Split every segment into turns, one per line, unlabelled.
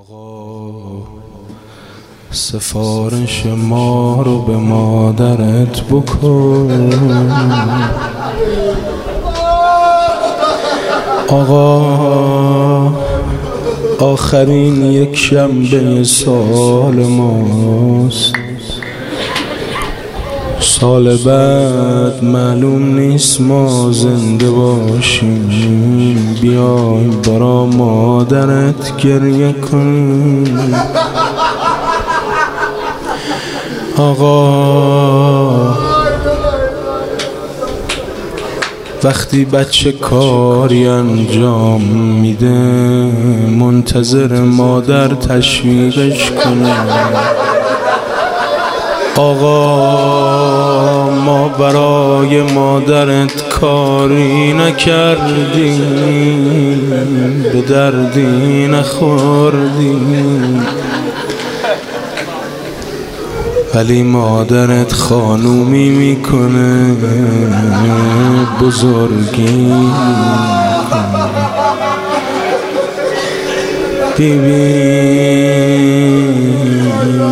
آقا سفارش ما رو به مادرت بکن. آقا آخرین یک شنبه سال ماست، سال بعد معلوم نیست ما زنده باشیم. بیای برا مادرت گریه کنیم. آقا وقتی بچه کاری انجام میده منتظر مادر تشویقش کنه. آقا ما برای مادرت کاری نکردیم، به دردی نخوردیم، ولی مادرت خانومی میکنه، بزرگی ببین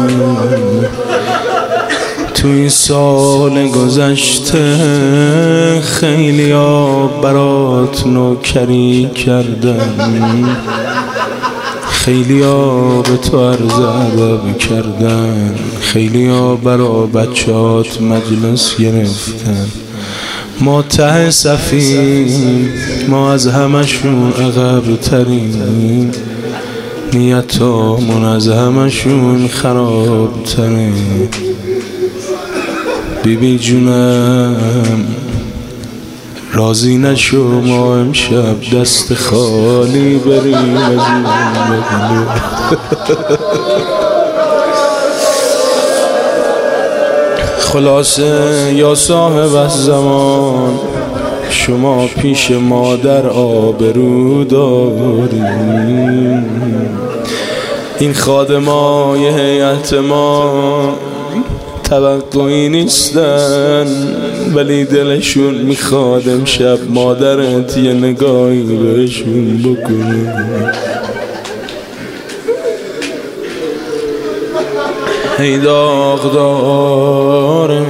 تو این سال گذشته خیلی ها برات نوکری کردن، خیلی ها به تو عرض ادب کردن، خیلی ها برا بچهات مجلس گرفتن. ما ته صفیم، ما از همشون عقب تریم، نیتامون از همشون خراب تره. بیبی جونم راضی نشو ما امشب دست خالی بریم از این مدینه. خلاصه یا صاحب الزمان شما پیش مادر آبرو داریم. این خادمای هیئت ما توقعی نیستن، ولی دلشون میخواد امشب مادرت یه نگاهی بهشون بکنه. ای داغداره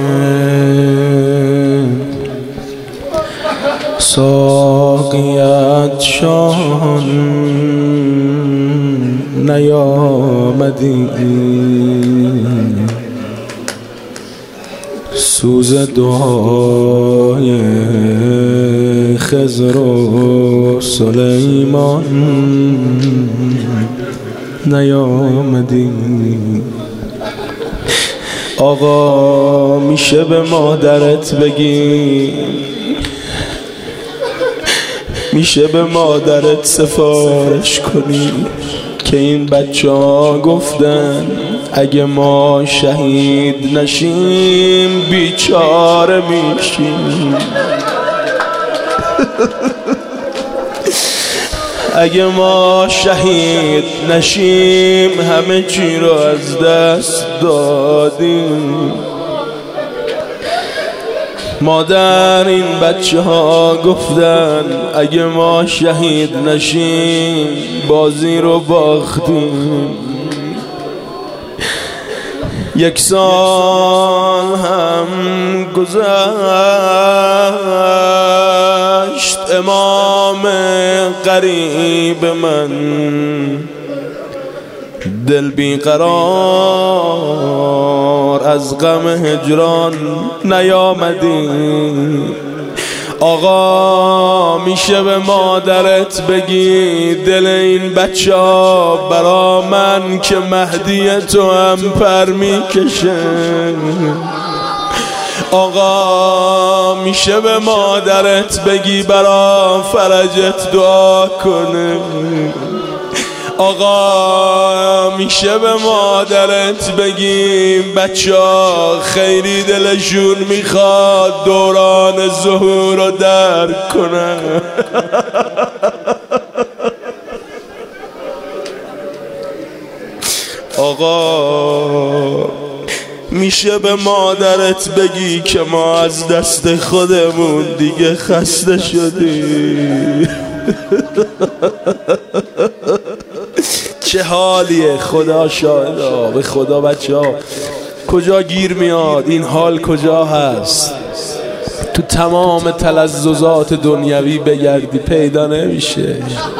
ساقیت شان نیامدی، سوز دعای خضر و سلیمان نیامدی. آقا میشه به مادرت بگی، میشه به مادرت سفارش کنی که این بچه ها گفتن اگه ما شهید نشیم بیچاره میشیم. اگه ما شهید نشیم همه چی رو از دست دادیم. مادر این بچه ها گفتن اگه ما شهید نشیم بازی رو باختیم. یک سال هم گذشت امام قریب من دل بیقرار از غم هجران نیامدی. آقا میشه به مادرت بگی دل این بچه ها برا من که مهدی تو هم پر میکشه. آقا میشه به مادرت بگی برا فرجت دعا کنه. آقا میشه به مادرت بگیم بچه ها خیلی دلشون میخواد دوران ظهور رو درک کنه. آقا میشه به مادرت بگی که ما از دست خودمون دیگه خسته شدیم. چه حالیه، خدا شاهدا، به خدا بچه ها کجا گیر میاد این حال؟ کجا هست؟ تو تمام تلذذات دنیوی بگردی پیدا نمیشه.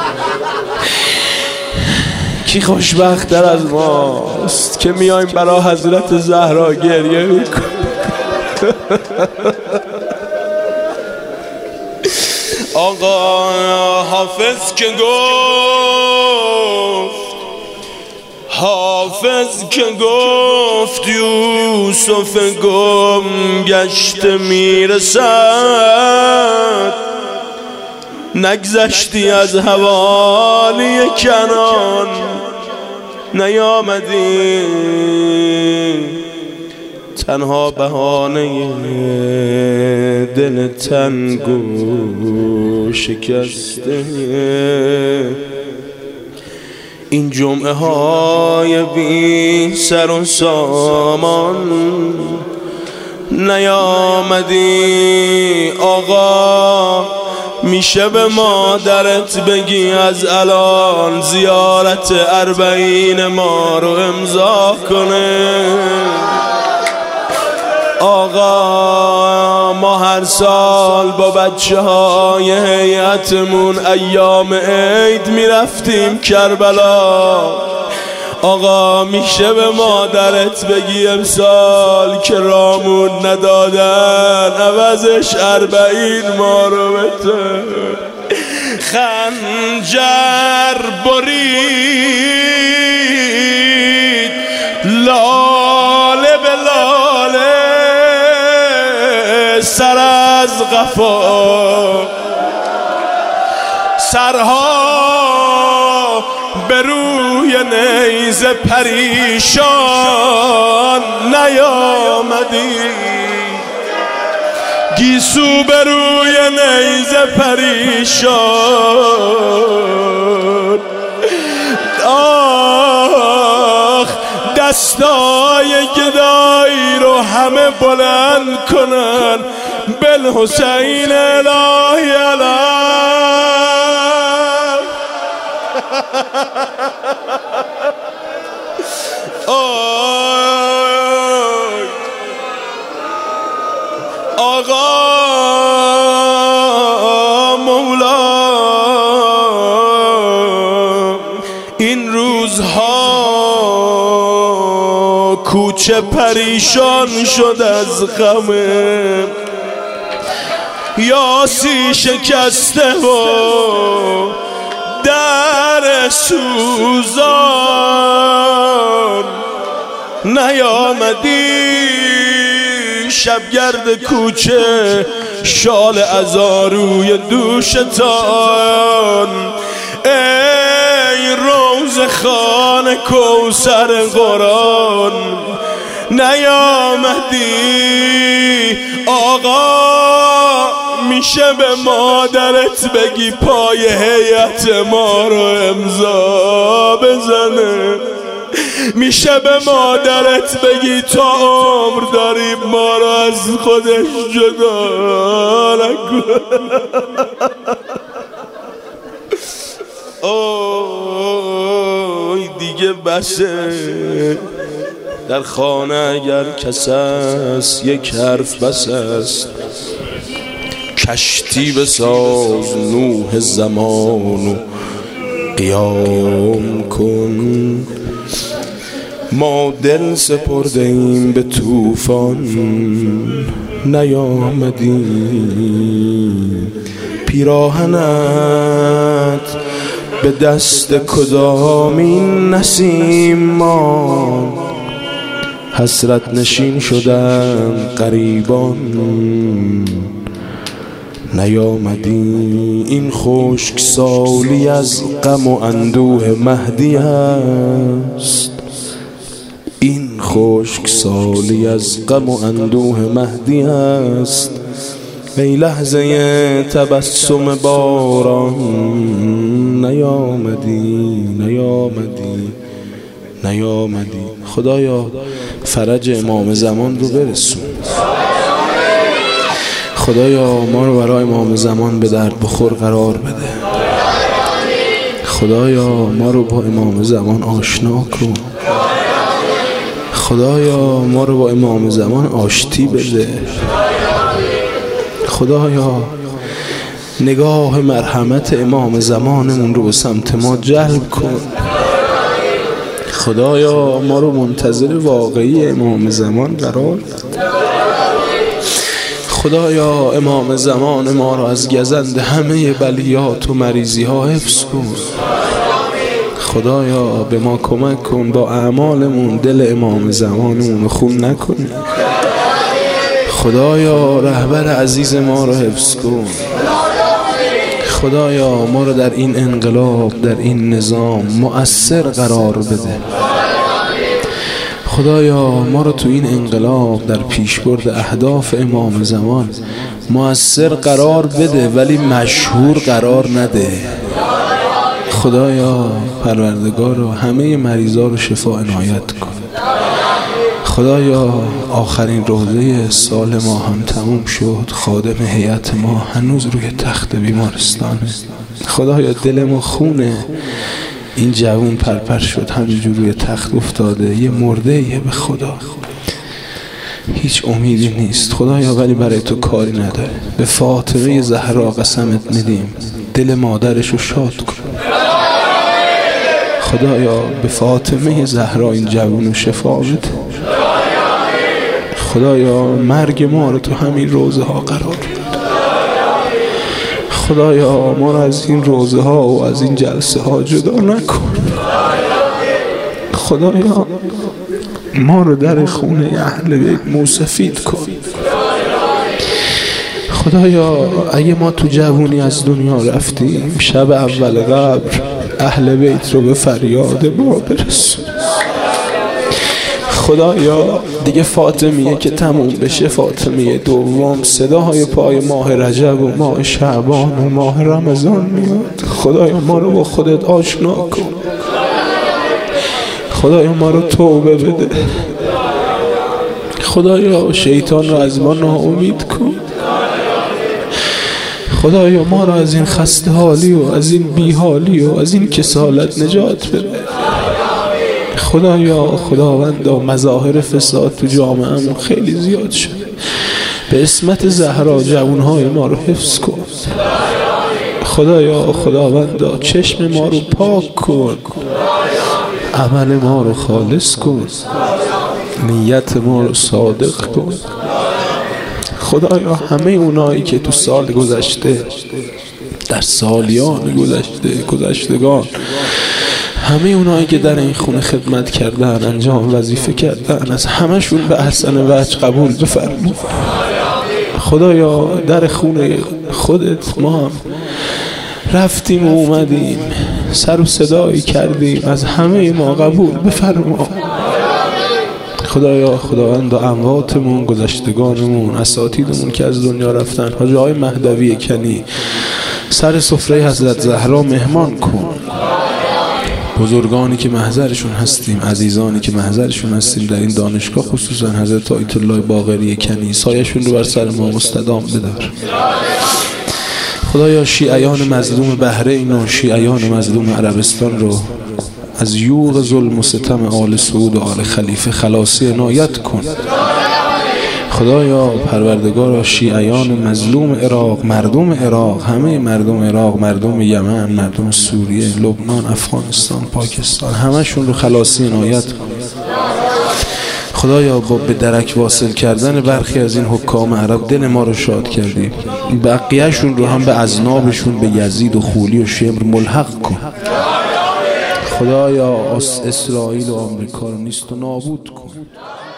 کی خوشبخت‌تر از ماست که میایم برای حضرت زهرا گریه میکنیم؟ آقا حافظ که گفت یوسف گم گشته میرسد، نگذشتی از حوالی کنان نیامدی، تنها بهانه دل تنگ و شکسته. این جمعه های بی سر و سامان نیامدی. آقا میشه به مادرت بگی از الان زیارت 40 ما رو امضا کنه؟ آقا ما هر سال با بچه های هیئتمون ایام عید میرفتیم کربلا. آقا میشه به مادرت بگی امسال که رامون ندادن عوضش 40 ما رو بده؟ خنجر برید لاله به لاله سر از قفا، سرها به روی نیزه پریشان نیامدی، گیسو به روی نیزه پریشان. آخ دستای گدایی رو همه بلند کنن، بالحسین الهی علم. آقا مولا این روزها کوچه پریشان شد از غمه، یاسی شکسته و در سوزان نیامدی، شبگرد کوچه شال عزاروی دوشتان، ای روز خانه کوثر قرآن نیامدی. آقا میشه به مادرت بگی پای هیئت ما رو امضا بزنه؟ میشه به مادرت بگی تا عمر داریم ما رو از خودش جدا نکن؟ اوه دیگه بسه، در خانه اگر کس است یک حرف بس است، کشتی بساز نوح زمان و قیام کن. ما دل سپرده ایم به طوفان نیامدی، پیراهنت به دست کدامین نسیم ما، حسرت نشین شدن غریبان نیامدی. این خشک سالی از غم و اندوه مهدی است، این خشک سالی از غم و اندوه مهدی است. ای لحظه تبسم باران نیامدی. خدایا فرج امام زمان رو برسون، خدایا ما رو برای امام زمان به درد بخور قرار بده، خدایا ما رو با امام زمان آشنا کن. خدایا ما رو با امام زمان آشتی بده. خدایا نگاه مرحمت امام زمانمون رو به سمت ما جلب کن. خدایا ما رو منتظر واقعی امام زمان قرار بده. خدایا امام زمان ما رو از گزند همه بلیات و مریضی ها حفظ کن. خدایا به ما کمک کن با اعمالمون دل امام زمانمون رو خون نکنیم. خدایا رهبر عزیز ما رو حفظ کن. خدایا ما رو در این انقلاب، در این نظام مؤثر قرار بده. خدایا ما رو تو این انقلاب در پیشبرد اهداف امام زمان مؤثر قرار بده، ولی مشهور قرار نده. خدایا پروردگار رو همه مریضا رو شفا عنایت کن. خدایا آخرین روزه سال ما هم تموم شد، خادم هیئت ما هنوز روی تخت بیمارستانه. خدایا دل ما خونه، این جوون پرپر شد همینجور روی تخت افتاده، یه مرده یه به خدا هیچ امیدی نیست. خدایا ولی برای تو کاری نداره. به فاطمه زهرا قسمت میدیم دل مادرش رو شاد کن. خدایا به فاطمه زهرا این جوون رو شفا بده. خدایا مرگ ما رو تو همین روزه ها قرار بده. خدایا ما رو از این روزه ها و از این جلسه ها جدا نکن. خدایا ما رو در خونه اهل بیت موسفید کن. خدایا اگه ما تو جوونی از دنیا رفتیم، شب اول قبر اهل بیت رو به فریاد ما برسون. خدایا دیگه فاطمیه که تموم بشه، فاطمیه دوم صداهای پای ماه رجب و ماه شعبان و ماه رمضان میاد. خدایا ما رو با خودت آشنا کن. خدایا ما رو توبه بده. خدایا شیطان رو از ما ناامید کن. خدایا ما رو از این خسته حالی و از این بیحالی و از این کسالت نجات بده. خدایا خداوندا مظاهر فساد تو جامعه‌مون خیلی زیاد شده. به اسمت زهرا جوانهای ما رو حفظ کن. خدایا خداوندا چشم ما رو پاک کن، عمل ما رو خالص کن، نیت ما رو صادق کن. خدایا همه اونایی که تو سال گذشته، در سالیان گذشتگان همه اونایی که در این خونه خدمت کردن، انجام وظیفه کردن، از همشون به احسن وجه قبول بفرما. خدایا در خونه خودت ما هم رفتیم و اومدیم، سر و صدایی کردیم، از همه ما قبول بفرما. خدایا خداوند امواتمون، گذشتگانمون، اساتیدمون که از دنیا رفتن، حاجی آقای مهدوی کنی سر سفره حضرت زهرا مهمان کن. بزرگانی که محضرشون هستیم، عزیزانی که محضرشون هستیم در این دانشگاه، خصوصا حضرت آیت الله باقری کنی، سایشون رو بر سر ما مستدام بدار. خدایا شیعیان مظلوم بحرین و شیعیان مظلوم عربستان رو از یوغ ظلم و ستم آل سعود و آل خلیفه خلاصی عنایت کن. خدایا پروردگارا شیعیان مظلوم عراق، مردم عراق، همه مردم عراق، مردم یمن، مردم سوریه، لبنان، افغانستان، پاکستان، همشون رو خلاصی عنایت کن. خدایا با به درک واصل کردن برخی از این حکام عرب دل ما رو شاد کردی، بقیهشون رو هم به اذنابشون به یزید و خولی و شمر ملحق کن. خدایا اسرائیل و آمریکا رو نیست و نابود کن.